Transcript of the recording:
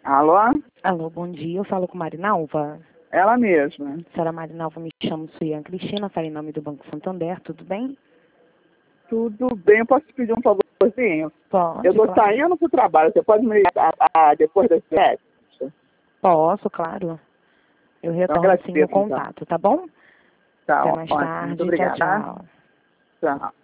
Alô? Alô, bom dia. Eu falo com Marinalva. Ela mesma. Senhora Marinalva, me chamo Suiane Cristina, falo em nome do Banco Santander, tudo bem? Tudo bem, eu posso te pedir um favorzinho? Pode, Eu estou claro. saindo para o trabalho, você pode me ligar depois das 7? Posso, claro. Eu retorno sim o agradeço, então. contato, tá bom? Tá, Até mais ótimo. tarde. Muito obrigada. Tchau, tchau. Tchau.